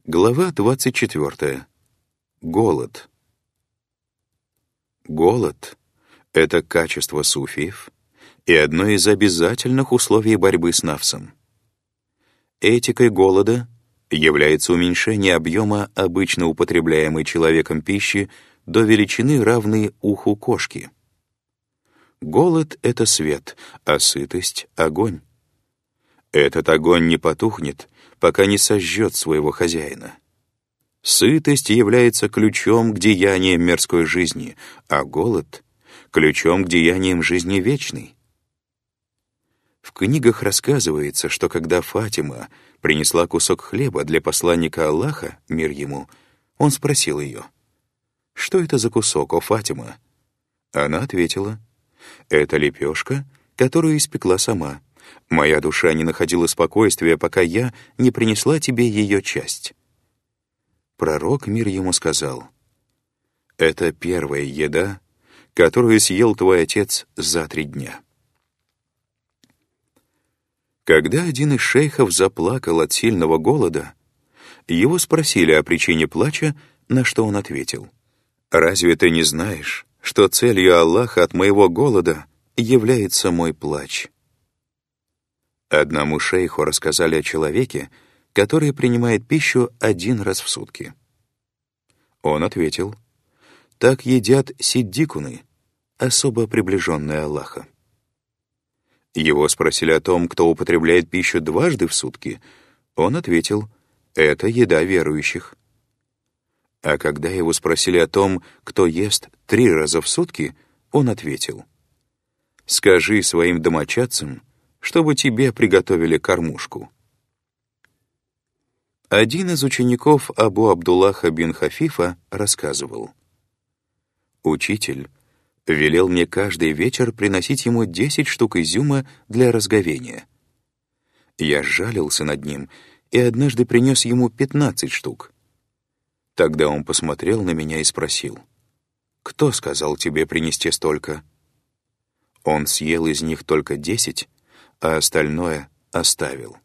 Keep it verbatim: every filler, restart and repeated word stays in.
Глава двадцать четвёртая. Голод. Голод — это качество суфиев и одно из обязательных условий борьбы с нафсом. Этикой голода является уменьшение объема обычно употребляемой человеком пищи до величины, равной уху кошки. Голод — это свет, а сытость — огонь. Этот огонь не потухнет, пока не сожжет своего хозяина. Сытость является ключом к деяниям мирской жизни, а голод — ключом к деяниям жизни вечной. В книгах рассказывается, что когда Фатима принесла кусок хлеба для посланника Аллаха, мир ему, он спросил ее: «Что это за кусок, о Фатима?» Она ответила: «Это лепешка, которую испекла сама. Моя душа не находила спокойствия, пока я не принесла тебе ее часть». Пророк, мир ему, сказал: «Это первая еда, которую съел твой отец за три дня». Когда один из шейхов заплакал от сильного голода, его спросили о причине плача, на что он ответил: «Разве ты не знаешь, что целью Аллаха от моего голода является мой плач?» Одному шейху рассказали о человеке, который принимает пищу один раз в сутки. Он ответил: «Так едят сиддикуны, особо приближенные Аллаха». Его спросили о том, кто употребляет пищу дважды в сутки. Он ответил: «Это еда верующих». А когда его спросили о том, кто ест три раза в сутки, он ответил: «Скажи своим домочадцам, чтобы тебе приготовили кормушку». Один из учеников Абу Абдуллаха бин Хафифа рассказывал: «Учитель велел мне каждый вечер приносить ему десять штук изюма для разговения. Я сжалился над ним и однажды принес ему пятнадцать штук. Тогда он посмотрел на меня и спросил: «Кто сказал тебе принести столько?» Он съел из них только десять, а остальное оставил.